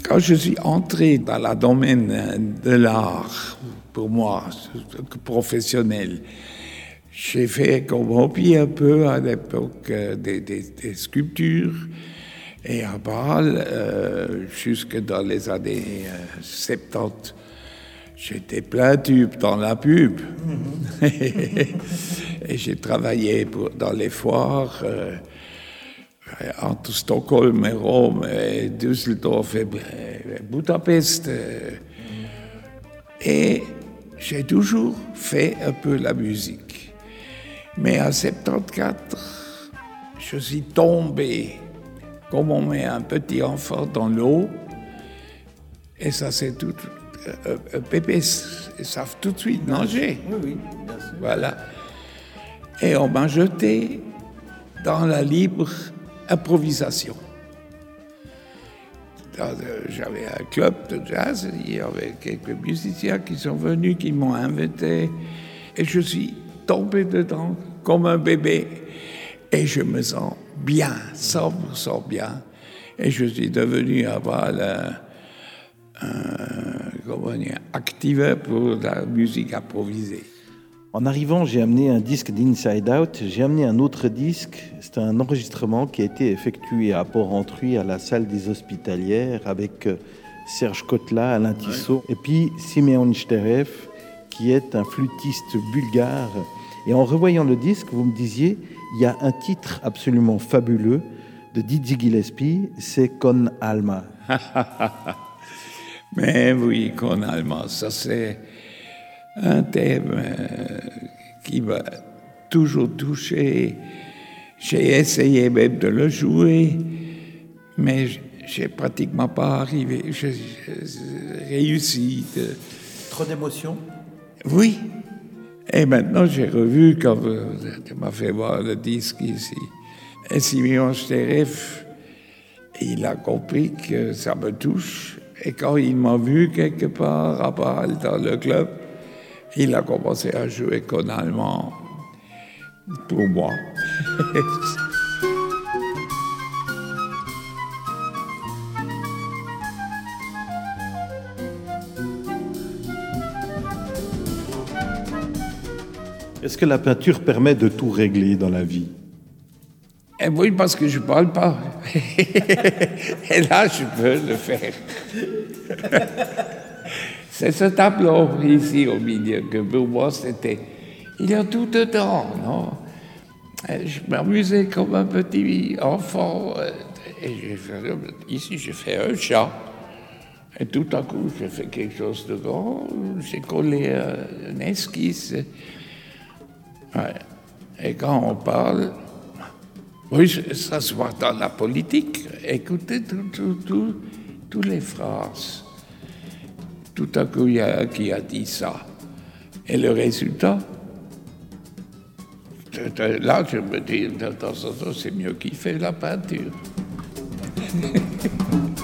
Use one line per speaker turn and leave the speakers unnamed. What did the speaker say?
Quand je suis entré dans le domaine de l'art, pour moi, professionnel, j'ai fait comme hobby un peu à l'époque des sculptures. Et à Bâle, jusque dans les années 70, j'étais plein tube dans la pub. Et j'ai travaillé dans les foires entre Stockholm et Rome, et Düsseldorf et Budapest. Et j'ai toujours fait un peu la musique. Mais en 74, je suis tombé, comme on met un petit enfant dans l'eau, et ça c'est tout. Un bébé, ils savent tout de suite nager.
Oui, bien sûr.
Voilà. Et on m'a jeté dans la libre improvisation. J'avais un club de jazz, il y avait quelques musiciens qui sont venus, qui m'ont invité, et je suis tombé dedans comme un bébé. Et je me sens bien, 100% bien. Et je suis devenu active pour la musique improvisée.
En arrivant, j'ai amené un disque d'Inside Out, j'ai amené un autre disque, c'est un enregistrement qui a été effectué à Port-Rentruy, à la salle des Hospitalières, avec Serge Kotla, Alain Tissot, et puis Simeon Sterev, qui est un flûtiste bulgare. Et en revoyant le disque, vous me disiez, il y a un titre absolument fabuleux de Dizzy Gillespie, c'est Con Alma.
Mais oui, Con Alma, ça c'est un thème qui m'a toujours touché. J'ai essayé même de le jouer, mais j'ai pratiquement pas arrivé. J'ai réussi.
Trop d'émotions?
Oui. Et maintenant, j'ai revu, quand tu m'as fait voir le disque ici, et Simeon Sterev, il a compris que ça me touche. Et quand il m'a vu quelque part à Bâle dans le club, il a commencé à jouer Con Alma pour moi.
Est-ce que la peinture permet de tout régler dans la vie?
Et oui, parce que je ne parle pas. Et là, je peux le faire. C'est ce tableau ici au milieu que pour moi, c'était... Il y a tout dedans, non? Je m'amusais comme un petit enfant. Et ici, j'ai fait un chat. Et tout à coup, j'ai fait quelque chose de grand. J'ai collé une esquisse. Ouais. Et quand on parle... Oui, ça se voit dans la politique. Écoutez toutes les phrases. Tout à coup, il y a un qui a dit ça. Et le résultat, là, je me dis, de temps en temps, c'est mieux qu'il fait la peinture.